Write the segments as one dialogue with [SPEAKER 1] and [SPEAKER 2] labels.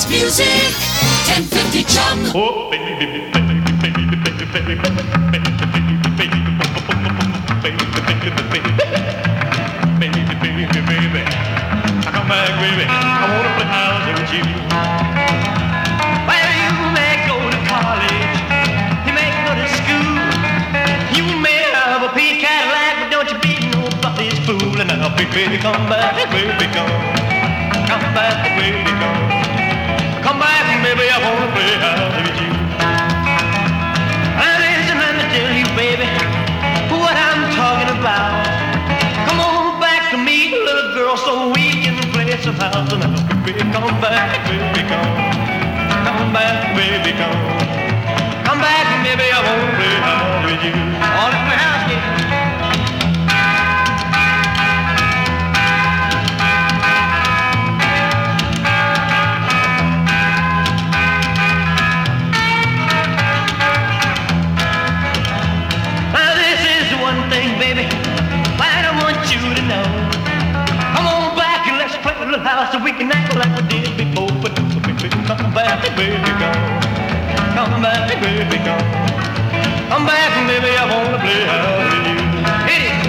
[SPEAKER 1] best music, 1050 Chum.
[SPEAKER 2] Oh, baby, baby, baby, baby, baby, baby, baby, come back, baby. I wanna play house with you. Well, you may go to college, you may go to school, you may have a pink Cadillac, but don't you be nobody's fool. And now, baby, come back, baby, come back, baby, come back, baby. I wanna play house with you. And listen, let me tell you, baby, what I'm talking about. Come on back to me, little girl, so we can play some house. And now, baby, come back, baby, come back, baby, come back, baby. I wanna play house with you. I wanna play house with you. Baby, I want you to know. Come on back and let's play a little house so we can act like we did before. But baby, come back, baby, come back, baby, come back, baby. I wanna play house with you. Hit it.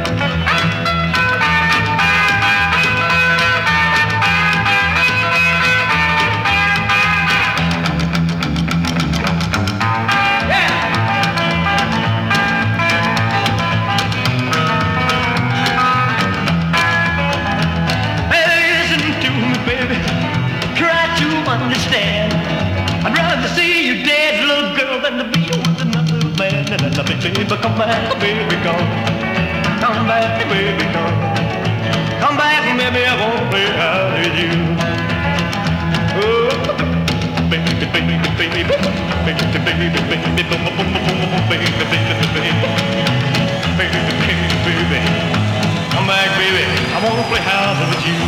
[SPEAKER 2] Understand, I'd rather see you dead, little girl, than to be with another man. And I love it, baby, come back, baby, come back, baby, come back, baby, I won't play out with you. Oh, baby, baby, baby, baby, baby, baby, baby, come back, baby, I won't play house with you.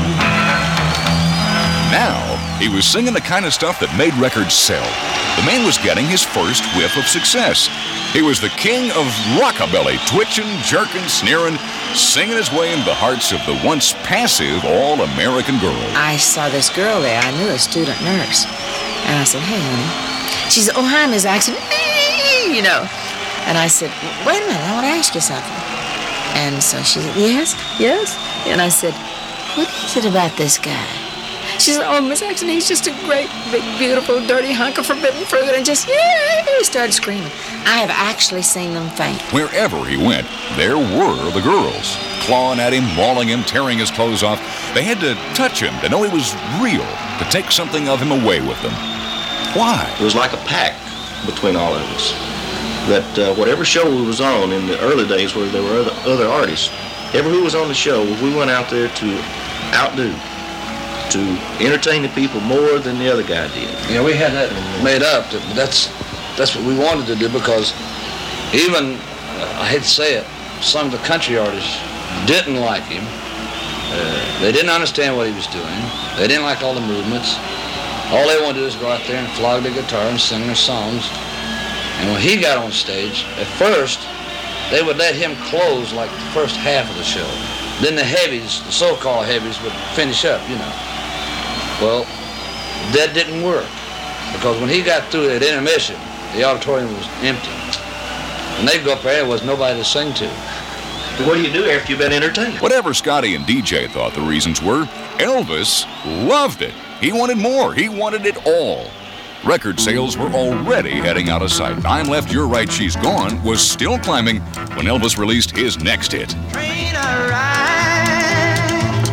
[SPEAKER 3] Now, he was singing the kind of stuff that made records sell. The man was getting his first whiff of success. He was the king of rockabilly, twitching, jerking, sneering, singing his way into the hearts of the once passive all-American girl.
[SPEAKER 4] I saw this girl there. I knew a student nurse. And I said, hey, honey. She said, oh, hi, Miss Axon. You know. And I said, wait a minute, I want to ask you something. And so she said, yes. And I said, what is it about this guy? She said, oh, Miss Axon, he's just a great, big, beautiful, dirty hunk of forbidden fruit. And just, he started screaming. I have actually seen them faint.
[SPEAKER 3] Wherever he went, there were the girls, clawing at him, mauling him, tearing his clothes off. They had to touch him to know he was real, to take something of him away with them. Why?
[SPEAKER 5] It was like a pact between all of us. That whatever show we was on in the early days where there were other artists, ever who was on the show, we went out there to outdo, to entertain the people more than the other guy did.
[SPEAKER 6] Yeah, we had that made up. That's what we wanted to do, because even, I hate to say it, some of the country artists didn't like him. They didn't understand what he was doing. They didn't like all the movements. All they wanted to do is go out there and flog the guitar and sing their songs. And when he got on stage, at first, they would let him close like the first half of the show. Then the heavies, the so-called heavies, would finish up, you know. Well, that didn't work, because when he got through at intermission, the auditorium was empty. And they'd go up there, there was nobody to sing to.
[SPEAKER 5] What do you do after you've been entertained?
[SPEAKER 3] Whatever Scotty and DJ thought the reasons were, Elvis loved it. He wanted more. He wanted it all. Record sales were already heading out of sight. I'm Left, You're Right, She's Gone was still climbing when Elvis released his next hit.
[SPEAKER 2] Train a ride,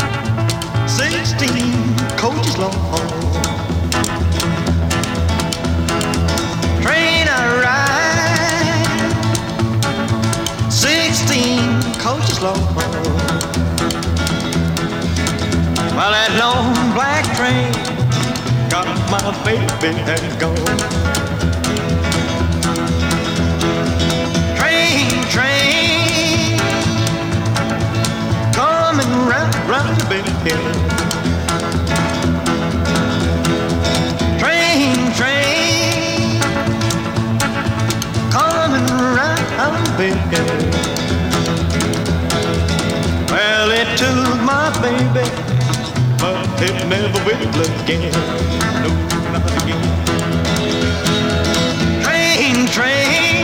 [SPEAKER 2] 16 coaches long. Train a ride, 16 coaches long. Well, that long black train got my baby and gone. Train, coming round the bend. Train, coming round the bend. Well, it took my baby, but it never will again. No, not again. Train,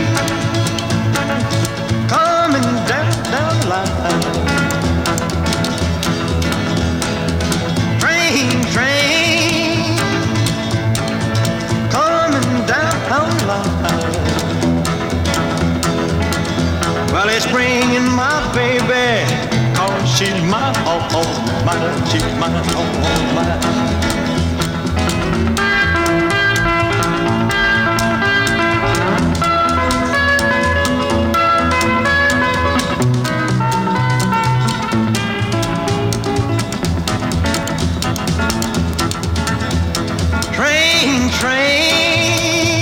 [SPEAKER 2] coming down the line. Train, coming down the line. Well, it's bringing my baby, 'cause she's my all mine, she's my all mine. Train,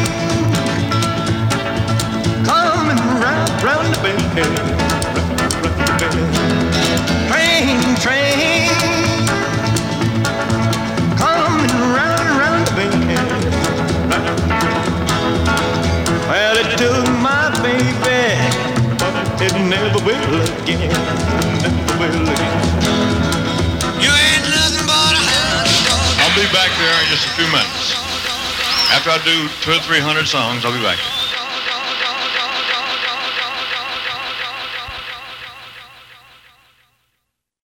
[SPEAKER 2] coming round the bend, Train, coming round the bend. Well, it took my baby, but it never will again, never will again.
[SPEAKER 1] You ain't nothing but a hound dog.
[SPEAKER 7] I'll be back there in just a few minutes. After I do 200 or 300 songs, I'll be back there.